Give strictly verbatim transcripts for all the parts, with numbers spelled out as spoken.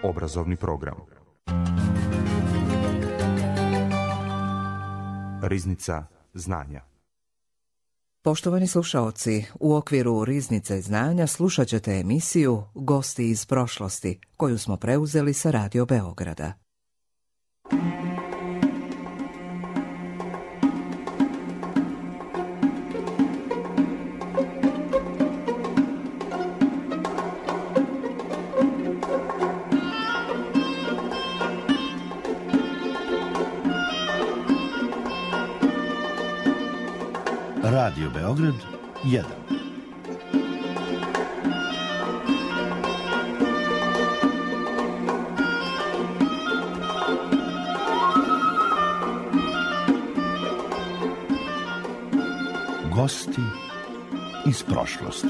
Obrazovni program. Riznica znanja. Poštovani slušaoci, u okviru Riznice znanja slušat ćete emisiju Gosti iz prošlosti, koju smo preuzeli sa Radio Beograda. Radio Beograd jedan. Gosti iz prošlosti.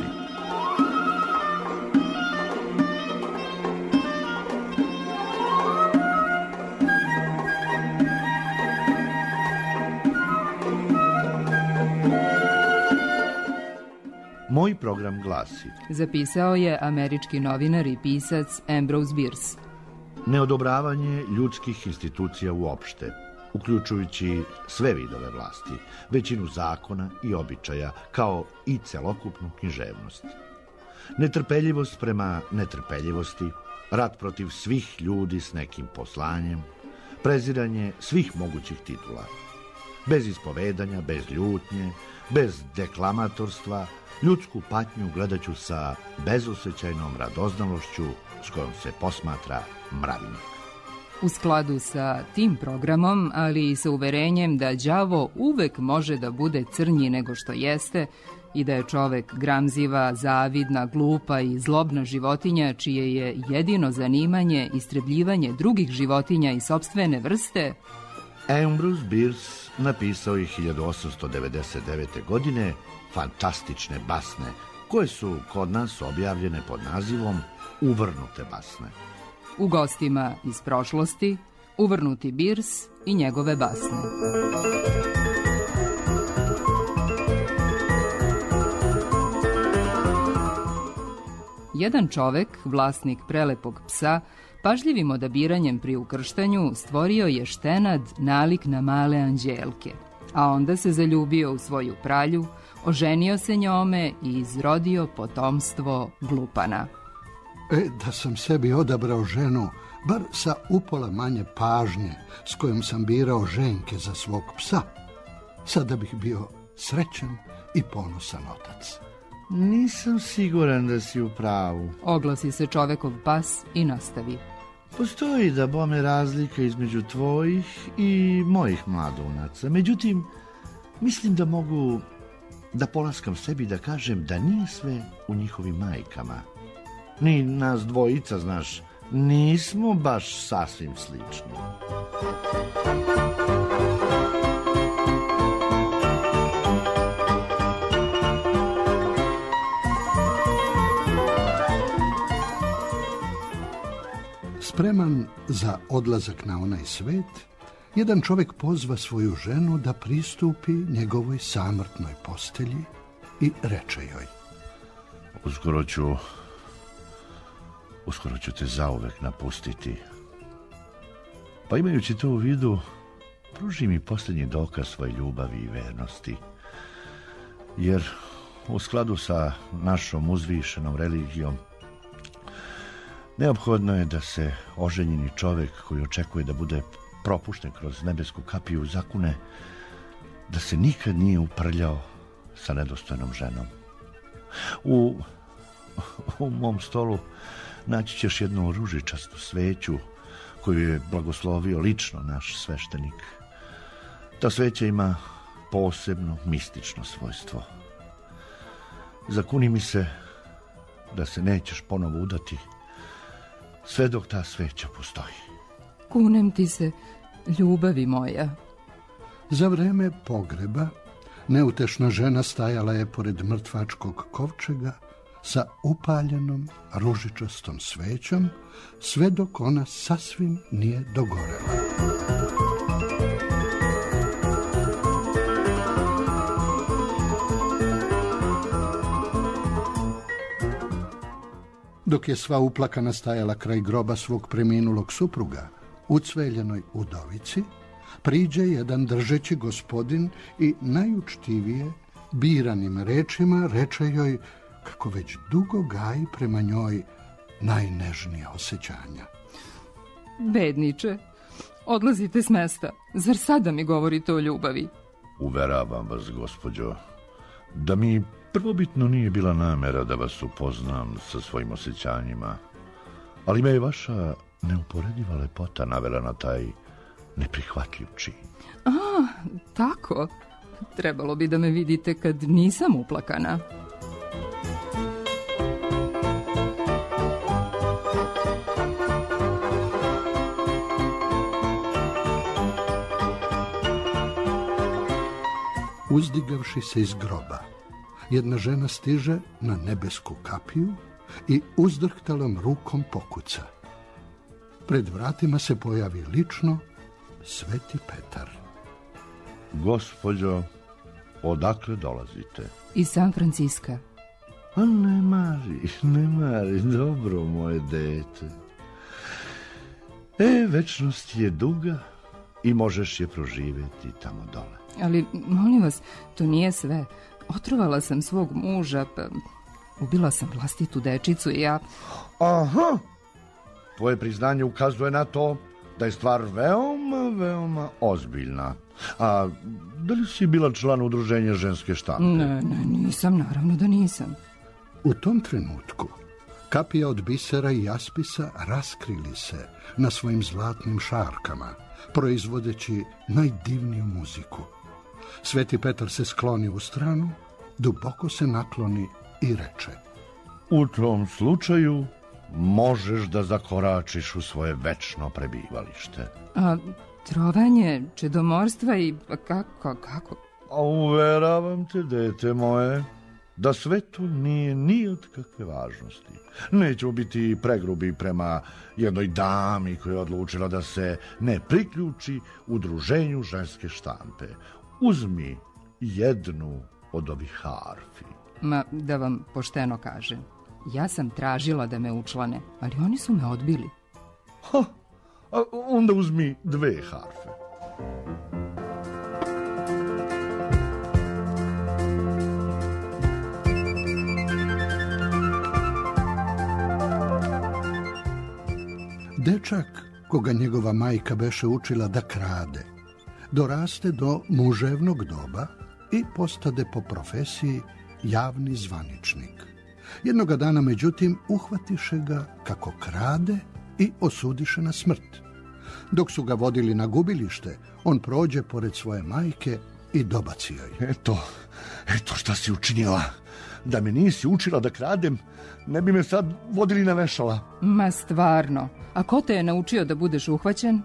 Moj program glasi: zapisao je američki novinar i pisac Ambrose Bierce. Neodobravanje ljudskih institucija uopšte, uključujući sve vidove vlasti, većinu zakona i običaja, kao i celokupnu književnost. Netrpeljivost prema netrpeljivosti, rat protiv svih ljudi s nekim poslanjem, preziranje svih mogućih titula, bez ispovedanja, bez ljutnje, bez deklamatorstva, ljudsku patnju gledaću sa bezosjećajnom radoznalošću s kojom se posmatra mravinjak. U skladu sa tim programom, ali i sa uverenjem da đavo uvek može da bude crnji nego što jeste i da je čovek gramziva, zavidna, glupa i zlobna životinja čije je jedino zanimanje istrebljivanje drugih životinja i sopstvene vrste, Ambrose Bierce napisao je hiljadu osamsto devedeset devete. godine fantastične basne, koje su kod nas objavljene pod nazivom Uvrnute basne. U gostima iz prošlosti, Uvrnuti Bierce i njegove basne. Jedan čovek, vlasnik prelepog psa, pažljivim odabiranjem pri ukrštanju stvorio je štenad nalik na male anđelke, a onda se zaljubio u svoju pralju, oženio se njome i izrodio potomstvo glupana. E, da sam sebi odabrao ženu, bar sa upola manje pažnje s kojom sam birao ženke za svog psa, sada bih bio srećan i ponosan otac. Nisam siguran da si u pravu, oglasi se čovekov pas i nastavi. Postoji da bome razlika između tvojih i mojih mladunaca. Međutim, mislim da mogu da polaskam sebi da kažem da nije sve u njihovim majkama. Ni nas dvojica, znaš, nismo baš sasvim slični. Spreman za odlazak na onaj svet, jedan čovjek pozva svoju ženu da pristupi njegovoj samrtnoj postelji i reče joj: Uskoro ću, uskoro ću te zauvek napustiti. Pa imajući to u vidu, pruži mi posljednji dokaz svoje ljubavi i vernosti. Jer u skladu sa našom uzvišenom religijom, neophodno je da se oženjeni čovjek koji očekuje da bude propušten kroz nebesku kapiju zakune da se nikad nije uprljao sa nedostojnom ženom. U, u mom stolu naći ćeš jednu ružičastu sveću koju je blagoslovio lično naš sveštenik. Ta sveća ima posebno mistično svojstvo. Zakuni mi se da se nećeš ponovo udati sve dok ta sveća postoji. Kunem ti se, ljubavi moja. Za vreme pogreba neutešna žena stajala je pored mrtvačkog kovčega sa upaljenom ružičastom svećom, sve dok ona sasvim nije dogorela. Dok je sva uplakana stajala kraj groba svog preminulog supruga, ucveljenoj udovici, priđe jedan držeći gospodin i najučtivije, biranim rečima, reče joj kako već dugo gaji prema njoj najnežnija osjećanja. Bedniče, odlazite s mesta. Zar sada mi govorite o ljubavi? Uveravam vas, gospođo, da mi prvobitno nije bila namera da vas upoznam sa svojim osjećanjima, ali me je vaša neuporediva lepota navela na taj neprihvatljiv čin. A, tako. Trebalo bi da me vidite kad nisam uplakana. Uzdigavši se iz groba, jedna žena stiže na nebesku kapiju i uzdrhtalom rukom pokuca. Pred vratima se pojavi lično Sveti Petar. Gospođo, odakle dolazite? Iz San Franciska. A ne mari, ne mari, dobro moje dete. E, večnost je duga i možeš je proživjeti tamo dole. Ali, molim vas, to nije sve. Otrovala sam svog muža, pa ubila sam vlastitu dečicu i ja... Aha! Tvoje priznanje ukazuje na to da je stvar veoma, veoma ozbiljna. A da li si bila član udruženja ženske štampe? Ne, ne, nisam, naravno da nisam. U tom trenutku kapija od bisera i jaspisa raskrili se na svojim zlatnim šarkama, proizvodeći najdivniju muziku. Sveti Petar se skloni u stranu, duboko se nakloni i reče: U tom slučaju možeš da zakoračiš u svoje večno prebivalište. A trovanje, čedomorstva i kako, kako? A uveravam te, dete moje, da sve to nije ni od kakve važnosti. Nećemo biti pregrubi prema jednoj dami koja je odlučila da se ne priključi udruženju ženske štampe. Uzmi jednu od ovih harfi. Ma, da vam pošteno kažem, ja sam tražila da me učlane, ali oni su me odbili. Ha, a onda uzmi dve harfe. Dečak, koga njegova majka beše učila da krade, doraste do muževnog doba i postade po profesiji javni zvaničnik. Jednoga dana, međutim, uhvatiše ga kako krade i osudiše na smrt. Dok su ga vodili na gubilište, on prođe pored svoje majke i dobaci joj: Eto, eto šta si učinila. Da me nisi učila da kradem, ne bi me sad vodili na vešala. Ma stvarno, a ko te je naučio da budeš uhvaćen?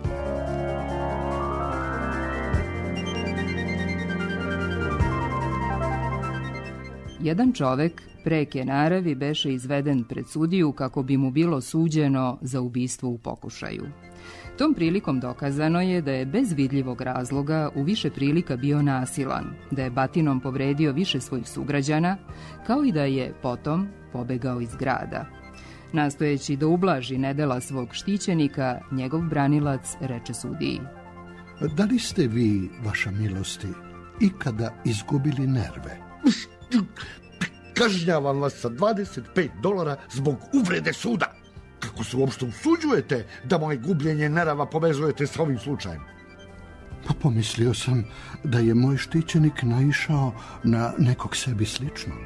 Jedan čovek preke naravi beše izveden pred sudiju kako bi mu bilo suđeno za ubistvo u pokušaju. Tom prilikom dokazano je da je bez vidljivog razloga u više prilika bio nasilan, da je batinom povredio više svojih sugrađana, kao i da je potom pobegao iz grada. Nastojeći da ublaži nedela svog štićenika, njegov branilac reče sudiji: Da li ste vi, vaša milosti, ikada izgubili nerve? Kažnjavam vas sa dvadeset pet dolara zbog uvrede suda. Kako se uopšte usuđujete da moje gubljenje nerava povezujete sa ovim slučajem? Pa pomislio sam da je moj štićenik naišao na nekog sebi sličnog.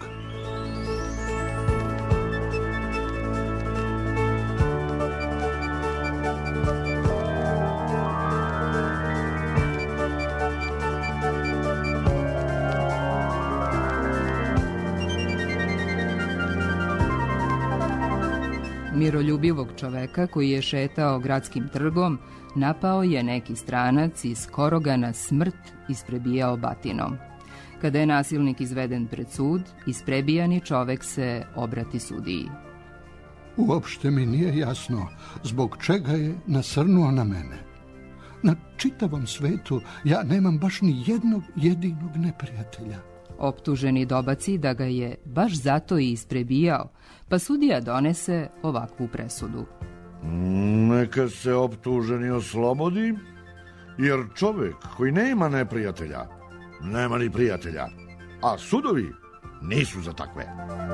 Miroljubivog čoveka koji je šetao gradskim trgom napao je neki stranac i skoro ga na smrt isprebijao batinom. Kada je nasilnik izveden pred sud, isprebijani čovek se obrati sudiji: Uopšte mi nije jasno zbog čega je nasrnuo na mene. Na čitavom svetu ja nemam baš ni jednog jedinog neprijatelja. Optuženi dobaci da ga je baš zato i isprebijao, pa sudija donese ovakvu presudu. Neka se optuženi oslobodi, jer čovjek koji nema neprijatelja, nema ni prijatelja, a sudovi nisu za takve.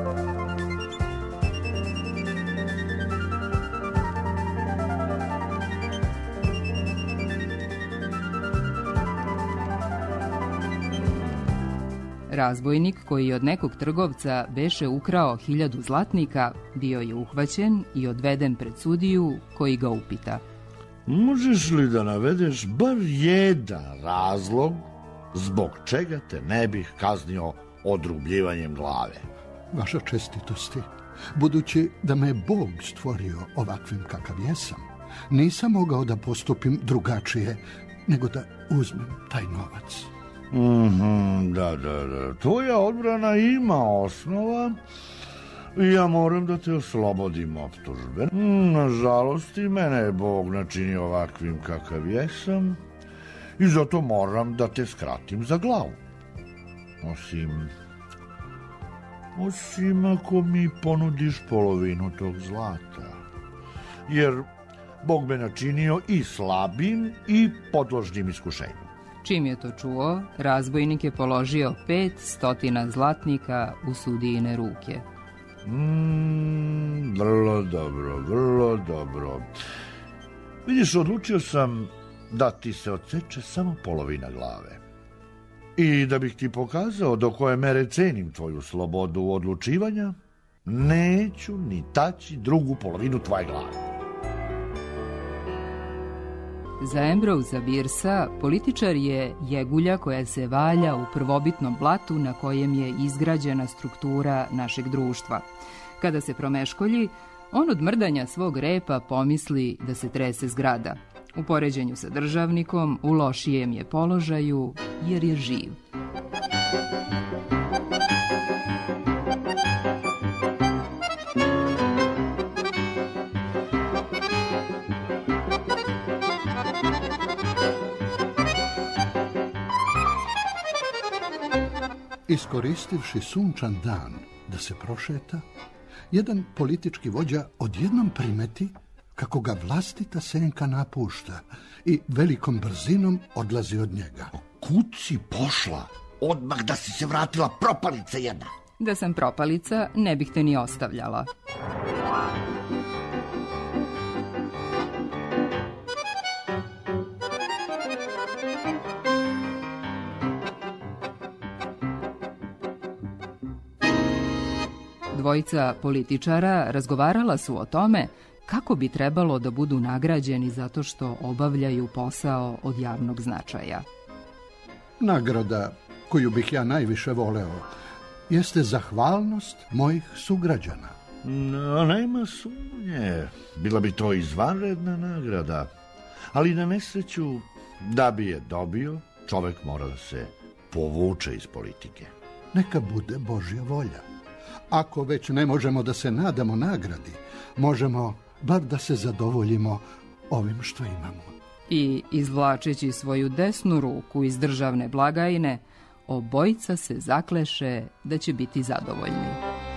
Razbojnik koji od nekog trgovca beše ukrao hiljadu zlatnika bio je uhvaćen i odveden pred sudiju koji ga upita. Možeš li da navedeš bar jedan razlog zbog čega te ne bih kaznio odrubljivanjem glave? Vaša čestitosti, budući da me je Bog stvorio ovakvim kakav jesam, nisam mogao da postupim drugačije nego da uzmem taj novac. Mm-hmm, da, da, da. Tvoja odbrana ima osnova i ja moram da te oslobodim optužbe. Nažalost, i mene je Bog načinio ovakvim kakav jesam i zato moram da te skratim za glavu. Osim... Osim ako mi ponudiš polovinu tog zlata. Jer Bog me načinio i slabim i podložnim iskušenju. Čim je to čuo, razbojnik je položio pet stotina zlatnika u sudijine ruke. Mm, vrlo dobro, vrlo dobro. Vidiš, odlučio sam da ti se odseče samo polovina glave. I da bih ti pokazao do koje mere cenim tvoju slobodu odlučivanja, neću ni taći drugu polovinu tvoje glave. Za Ambrosa Biercea političar je jegulja koja se valja u prvobitnom blatu na kojem je izgrađena struktura našeg društva. Kada se promeškolji, on od mrdanja svog repa pomisli da se trese zgrada. U poređenju sa državnikom u lošijem je položaju jer je živ. Iskoristivši sunčan dan da se prošeta, jedan politički vođa odjednom primeti kako ga vlastita senka napušta i velikom brzinom odlazi od njega. Kud si pošla? Odmah da si se vratila, propalica jedna. Da sam propalica, ne bih te ni ostavljala. Dvojica političara razgovarala su o tome kako bi trebalo da budu nagrađeni zato što obavljaju posao od javnog značaja. Nagrada koju bih ja najviše voleo jeste zahvalnost mojih sugrađana. No, nema sumnje. Bila bi to izvanredna nagrada. Ali na nesreću, da bi je dobio, čovek mora da se povuče iz politike. Neka bude Božja volja. Ako već ne možemo da se nadamo nagradi, možemo bar da se zadovoljimo ovim što imamo. I izvlačeći svoju desnu ruku iz državne blagajne, obojica se zakleše da će biti zadovoljni.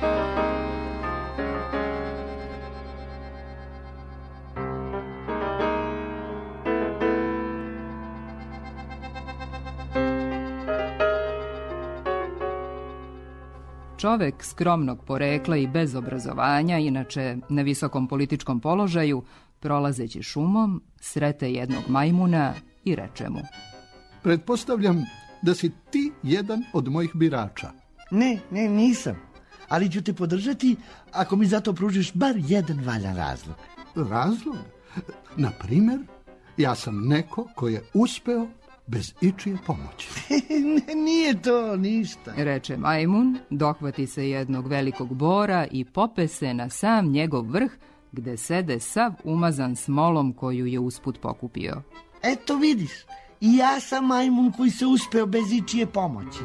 Čovek skromnog porekla i bez obrazovanja, inače na visokom političkom položaju, prolazeći šumom, srete jednog majmuna i reče mu: Pretpostavljam da si ti jedan od mojih birača. Ne, ne, nisam. Ali ću te podržati ako mi zato pružiš bar jedan valjan razlog. Razlog? Na primjer, ja sam neko ko je uspeo bez ičije pomoći. Ne, nije to ništa. Reče majmun, dohvati se jednog velikog bora i pope se na sam njegov vrh, gde sede sav umazan smolom koju je usput pokupio. Eto vidiš, i ja sam majmun koji se uspeo bez ičije pomoći.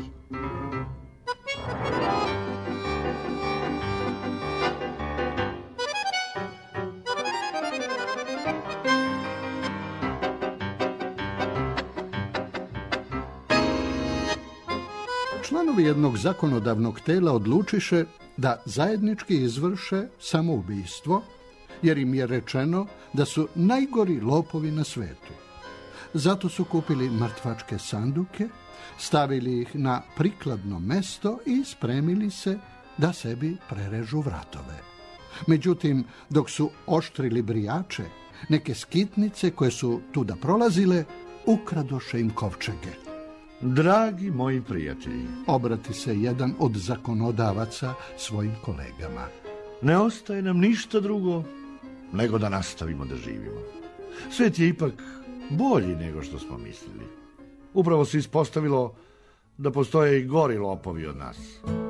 članovi jednog zakonodavnog tela odlučiše da zajednički izvrše samoubistvo, jer im je rečeno da su najgori lopovi na svetu. Zato su kupili mrtvačke sanduke, stavili ih na prikladno mesto i spremili se da sebi prerežu vratove. Međutim, dok su oštrili brijače, neke skitnice koje su tuda prolazile, ukradoše im kovčege. Dragi moji prijatelji, Obrati se jedan od zakonodavaca svojim kolegama. ne ostaje nam ništa drugo nego da nastavimo da živimo. Svet je ipak bolji nego što smo mislili. Upravo se ispostavilo da postoje i gori lopovi od nas.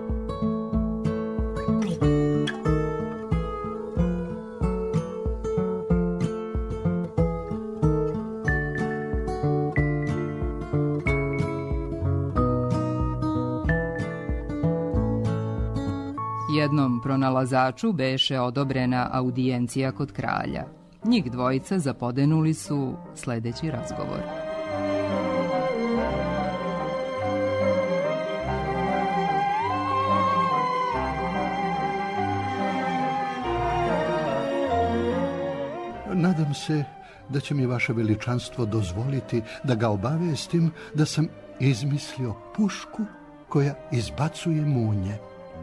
Jednom pronalazaču beše odobrena audijencija kod kralja. Njih dvojica zapodenuli su sledeći razgovor. Nadam se da će mi vaše veličanstvo dozvoliti da ga obavestim da sam izmislio pušku koja izbacuje munje.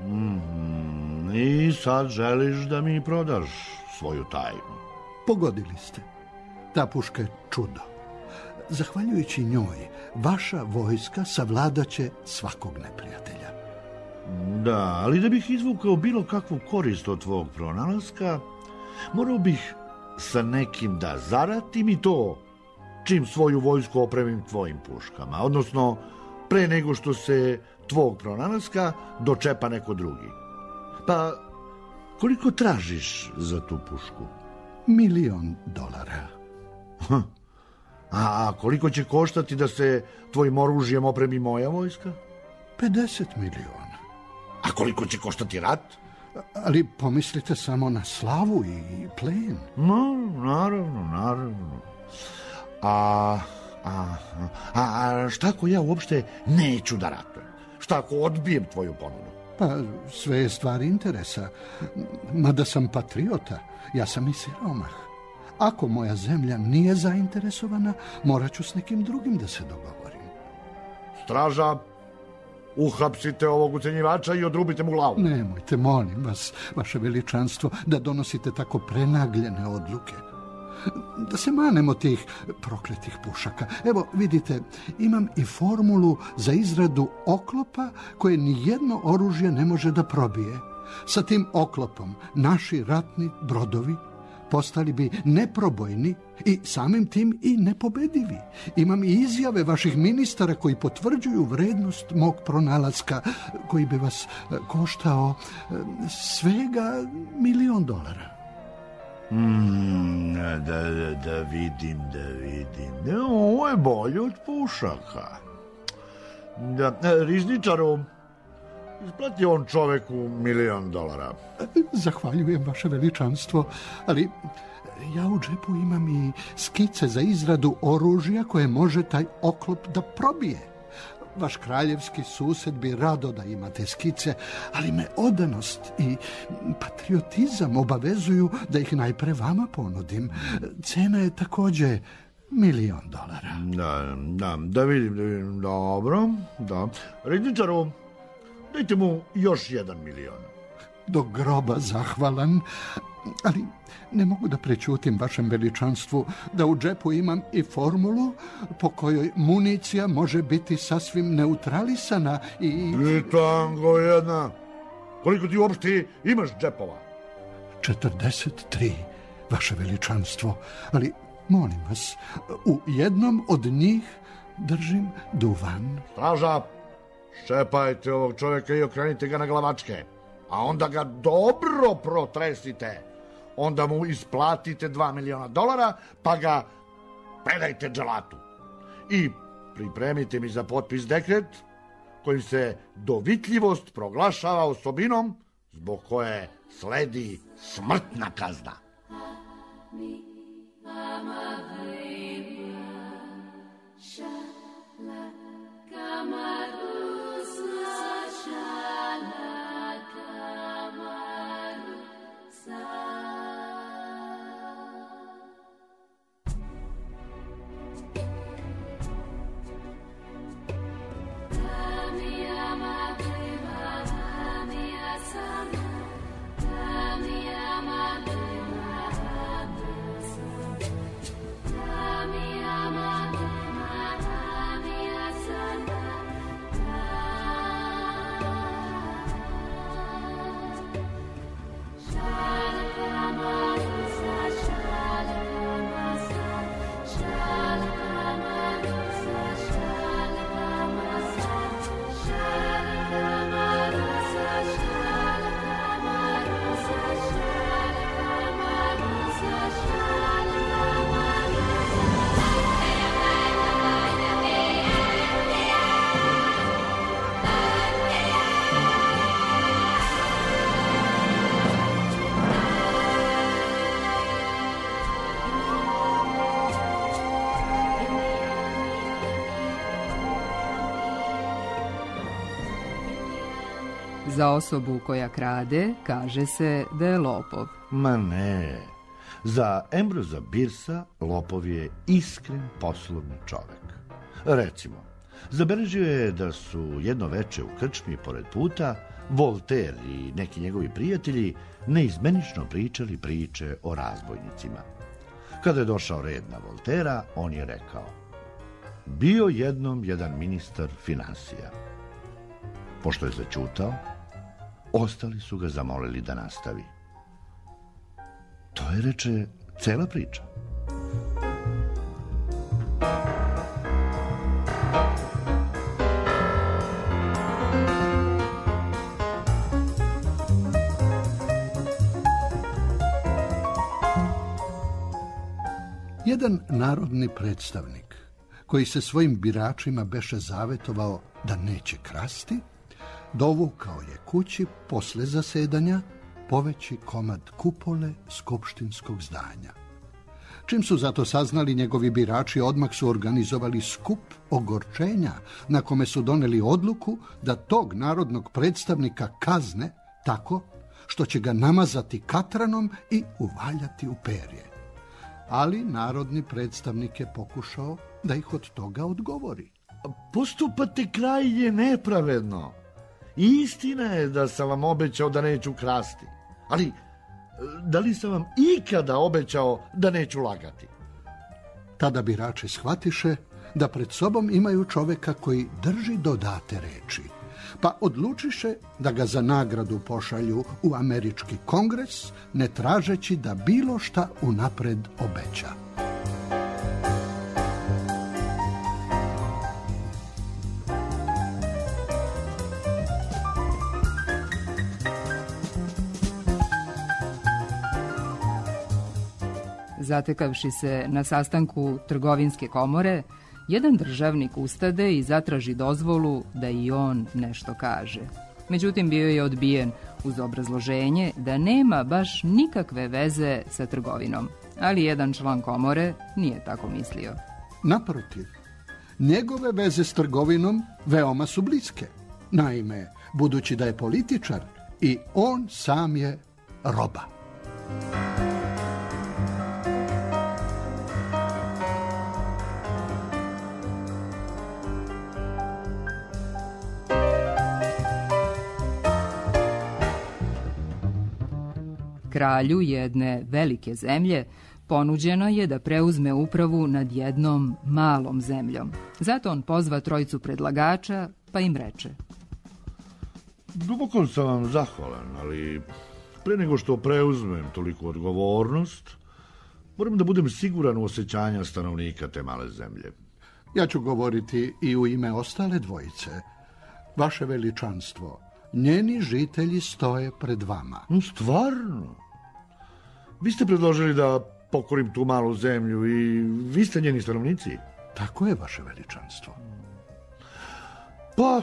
Mm, I sad želiš da mi prodaš svoju tajnu. Pogodili ste. Ta puška je čudo. Zahvaljujući njoj, vaša vojska savladaće svakog neprijatelja. Da, ali da bih izvukao bilo kakvu korist od tvog pronalaska, morao bih sa nekim da zaratim i to čim svoju vojsku opremim tvojim puškama, odnosno pre nego što se tvog pronalaska dočepa neko drugi. Pa, koliko tražiš za tu pušku? Milion dolara. Hm. A koliko će koštati da se tvojim oružjem opremi moja vojska? pedeset miliona. A koliko će koštati rat? Ali pomislite samo na slavu i plen. No, naravno, naravno. A, a, a, a šta ako ja uopšte neću da ratujem? Šta ako odbijem tvoju ponudu? Pa sve je stvar interesa. Mada sam patriota, ja sam i siromah. Ako moja zemlja nije zainteresovana, morat ću s nekim drugim da se dogovorim. Straža, uhapsite ovog ucenjivača i odrubite mu glavu. Nemojte, molim vas, vaše veličanstvo, da donosite tako prenagljene odluke. Da se manemo tih prokletih pušaka. Evo, vidite, imam i formulu za izradu oklopa koje nijedno oružje ne može da probije. Sa tim oklopom naši ratni brodovi postali bi neprobojni i samim tim i nepobedivi. Imam i izjave vaših ministara koji potvrđuju vrednost mog pronalaska, koji bi vas koštao svega milion dolara. Mm, da, da, da vidim, da vidim. Ne, ovo je bolje od pušaka. Da, rizničaru, isplati on čoveku milion dolara. Zahvaljujem, vaše veličanstvo, ali ja u džepu imam i skice za izradu oružja koje može taj oklop da probije. Vaš kraljevski sused bi rado da imate skice, ali me odanost i patriotizam obavezuju da ih najpre vama ponudim. Cena je takođe milion dolara. Da, da, da vidim, da vidim. Dobro, da. Rizničaru, dajte mu još jedan milion. Do groba zahvalan, ali ne mogu da prećutim vašem veličanstvu da u džepu imam i formulu po kojoj municija može biti sasvim neutralisana i... I tango jedna. Koliko ti uopšte imaš džepova? četrdeset tri, vaše veličanstvo, ali molim vas, u jednom od njih držim duvan. Straža, ščepajte ovog čovjeka i okrenite ga na glavačke, a onda ga dobro protresite. Onda mu isplatite dva miliona dolara, pa ga predajte dželatu. I pripremite mi za potpis dekret kojim se dovitljivost proglašava osobinom zbog koje sledi smrtna kazna. Za osobu koja krade kaže se da je lopov. Ma ne. Za Ambrosa Biercea lopov je iskren poslovni čovek. Recimo, zabeležio je da su jedno veče u krčmi pored puta Voltaire i neki njegovi prijatelji neizmenično pričali priče o razbojnicima. Kada je došao red na Voltairea, on je rekao: bio jednom jedan ministar finansija. Pošto je zaćutao, ostali su ga zamolili da nastavi. To je, reče, cela priča. Jedan narodni predstavnik, koji se svojim biračima beše zavetovao da neće krasti, dovukao je kući posle zasedanja poveći komad kupole skupštinskog zdanja. Čim su zato saznali njegovi birači, odmah su organizovali skup ogorčenja na kome su doneli odluku da tog narodnog predstavnika kazne tako što će ga namazati katranom i uvaljati u perje. Ali narodni predstavnik je pokušao da ih od toga odgovori. Postupate krajnje nepravedno. Istina je da sam vam obećao da neću krasti. Ali, da li sam vam ikada obećao da neću lagati? Tada birači shvatiše da pred sobom imaju čoveka koji drži do date reči, pa odlučiše da ga za nagradu pošalju u američki kongres, ne tražeći da bilo šta unapred obeća. Zatekavši se na sastanku trgovinske komore, jedan državnik ustade i zatraži dozvolu da i on nešto kaže. Međutim, bio je odbijen uz obrazloženje da nema baš nikakve veze sa trgovinom. Ali jedan član komore nije tako mislio. Naprotiv, njegove veze s trgovinom veoma su bliske. Naime, budući da je političar, i on sam je roba. Kralju jedne velike zemlje ponuđeno je da preuzme upravu nad jednom malom zemljom. Zato on pozva trojicu predlagača, pa im reče: duboko sam vam zahvalan, ali pre nego što preuzmem toliku odgovornost, moram da budem siguran u osjećanja stanovnika te male zemlje. Ja ću govoriti i u ime ostale dvojice. Vaše veličanstvo, njeni žitelji stoje pred vama. Stvarno? Vi ste predložili da pokorim tu malu zemlju i vi ste njeni stanovnici? Tako je, vaše veličanstvo. Pa,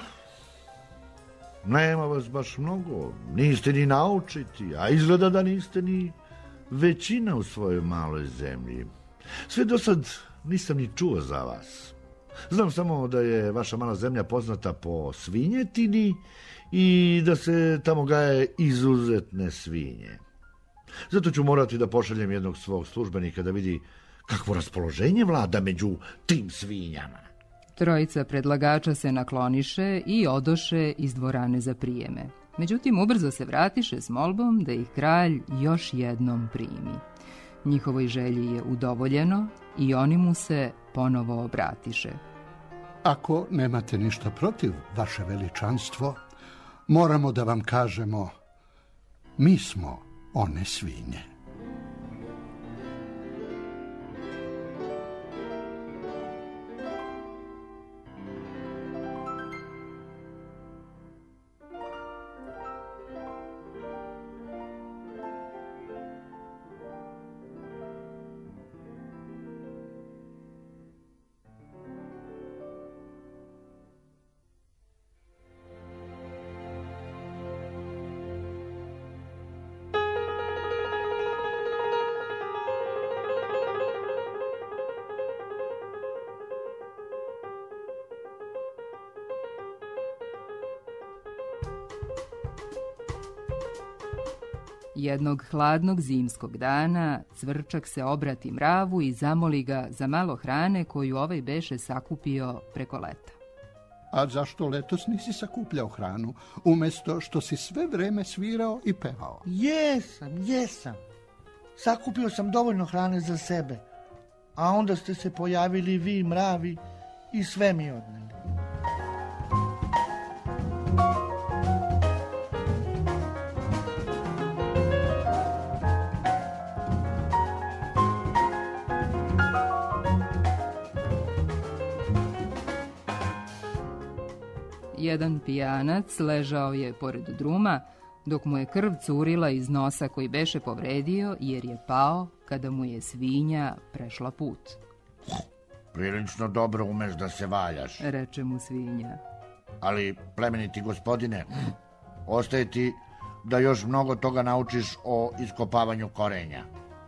nema vas baš mnogo, niste ni naučiti, a izgleda da niste ni većina u svojoj maloj zemlji. Sve do sad nisam ni čuo za vas. Znam samo da je vaša mala zemlja poznata po svinjetini i da se tamo gaje izuzetne svinje. Zato ću morati da pošaljem jednog svog službenika da vidi kakvo raspoloženje vlada među tim svinjama. Trojica predlagača se nakloniše i odoše iz dvorane za prijeme. Međutim, ubrzo se vratiše s molbom da ih kralj još jednom primi. Njihovoj želji je udovoljeno i oni mu se ponovo obratiše. Ako nemate ništa protiv, vaše veličanstvo, moramo da vam kažemo, mi smo one svinje. Jednog hladnog zimskog dana Cvrčak se obrati mravu i zamoli ga za malo hrane koju ovaj beše sakupio preko leta. A zašto letos nisi sakupljao hranu, umjesto što si sve vreme svirao i pevao? Jesam, jesam. Sakupio sam dovoljno hrane za sebe, a onda ste se pojavili vi, mravi, i sve mi odneli. Jedan pijanac ležao je pored druma, dok mu je krv curila iz nosa koji beše povredio, jer je pao kada mu je svinja prešla put. Prilično dobro umeš da se valjaš, Reče mu svinja. ali plemeniti gospodine, ostaje ti da još mnogo toga naučiš o iskopavanju korenja.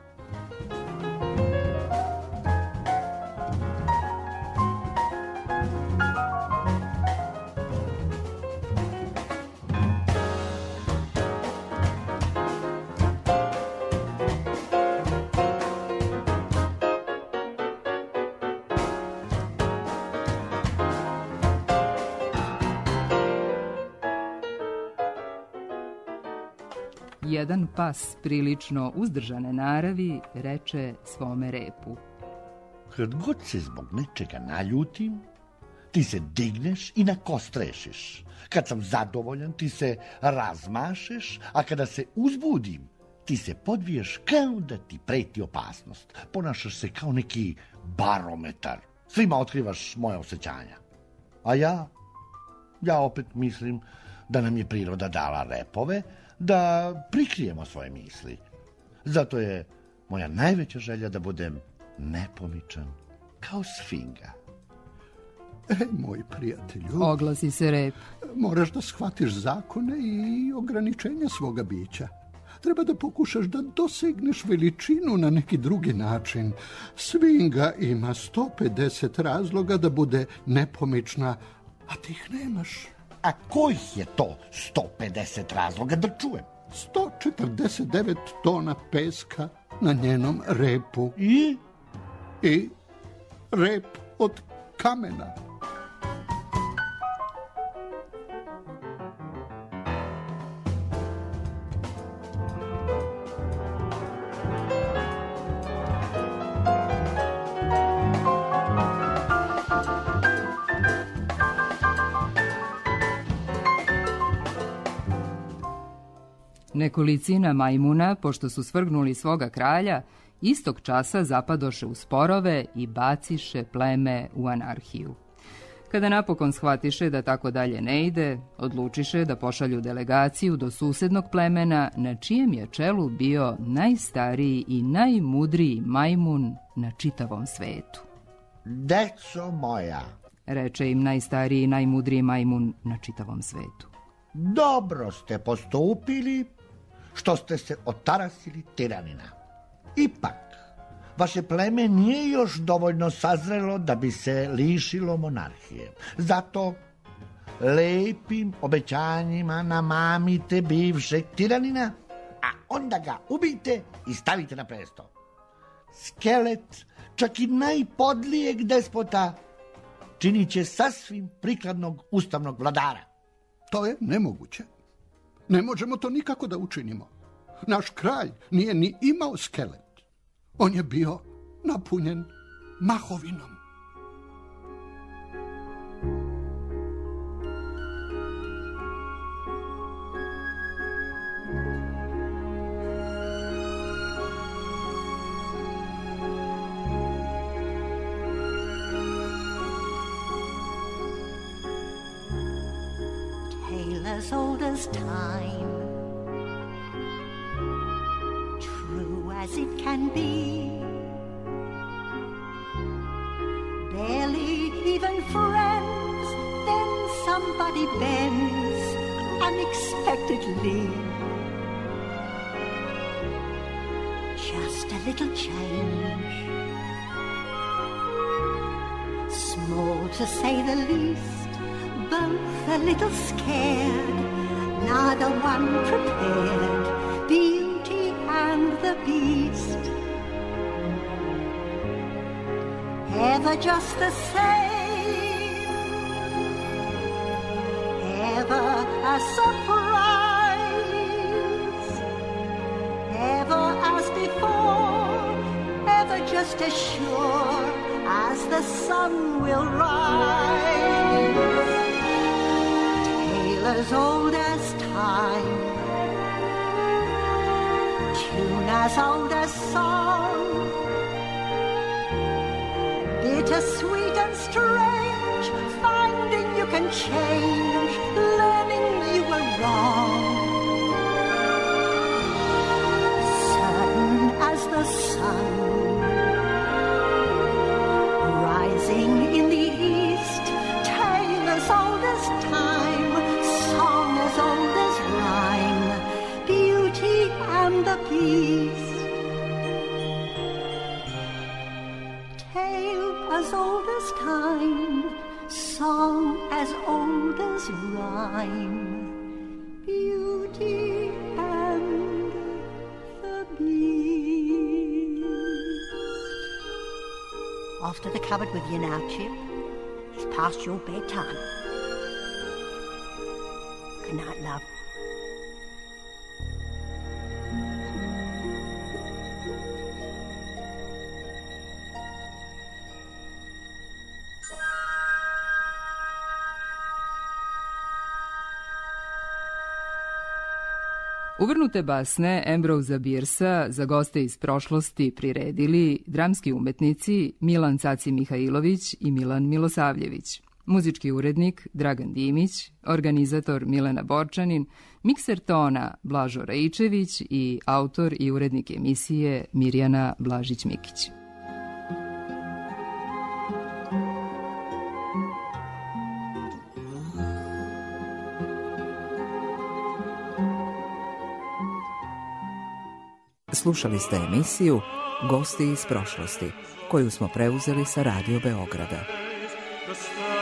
Jedan pas prilično uzdržane naravi reče svome repu. Kad god se zbog nečega naljutim, ti se digneš i nakostrešiš. Kad sam zadovoljan, ti se razmašeš, a kada se uzbudim, ti se podviješ kao da ti preti opasnost. Ponašaš se kao neki barometar. Svima otkrivaš moje osjećanja. A ja, ja opet mislim da nam je priroda dala repove, da prikrijemo svoje misli. Zato je moja najveća želja da budem nepomičan kao sfinga. E, moj prijatelju, Oglasi se rep. moraš da shvatiš zakone i ograničenja svoga bića. Treba da pokušaš da dosegneš veličinu na neki drugi način. Svinga ima sto pedeset razloga da bude nepomična, a ti ih nemaš. A kojih je to sto pedeset razloga da čujem? sto četrdeset devet tona peska na njenom repu. I? I rep od kamena. Nekolicina majmuna, pošto su svrgnuli svoga kralja, istog časa zapadoše u sporove i baciše pleme u anarhiju. Kada napokon shvatiše da tako dalje ne ide, odlučiše da pošalju delegaciju do susednog plemena, na čijem je čelu bio najstariji i najmudriji majmun na čitavom svetu. Deco moja, Reče im najstariji i najmudriji majmun na čitavom svetu. dobro ste postupili što ste se otarasili tiranina. Ipak, vaše pleme nije još dovoljno sazrelo da bi se lišilo monarhije. Zato lepim obećanjima namamite bivšeg tiranina, a onda ga ubijte i stavite na presto. Skelet, čak i najpodlijeg despota, činit će sasvim prikladnog ustavnog vladara. To je nemoguće. Ne možemo to nikako da učinimo. Naš kralj nije ni imao skelet. On je bio napunjen mahovinom. As old as time, true as it can be, barely even friends, then somebody bends unexpectedly. Just a little change, small to say the least, both a little scared, neither one prepared. Beauty the beast, ever just the same, ever a surprise, ever as before, ever just as sure as the sun will rise. Tale as old as time, tune as old as song, bittersweet and strange, finding you can change, learning you were wrong. Certain as the sun, rising in the east, tale as old as time, song as old as rhyme, beauty and the beast. Tale as old as time, song as old as rhyme, beauty and the beast. Off to the cupboard with you now, Chip. It's past your bedtime. Good night, love. Uvrnute basne Ambrosa Biersa za goste iz prošlosti priredili dramski umetnici Milan Caci Mihajlović i Milan Milosavljević, muzički urednik Dragan Dimić, organizator Milena Borčanin, mikser tona Blažo Raičević i autor i urednik emisije Mirjana Blažić-Mikić. Slušali ste emisiju Gosti iz prošlosti, koju smo preuzeli sa Radio Beograda.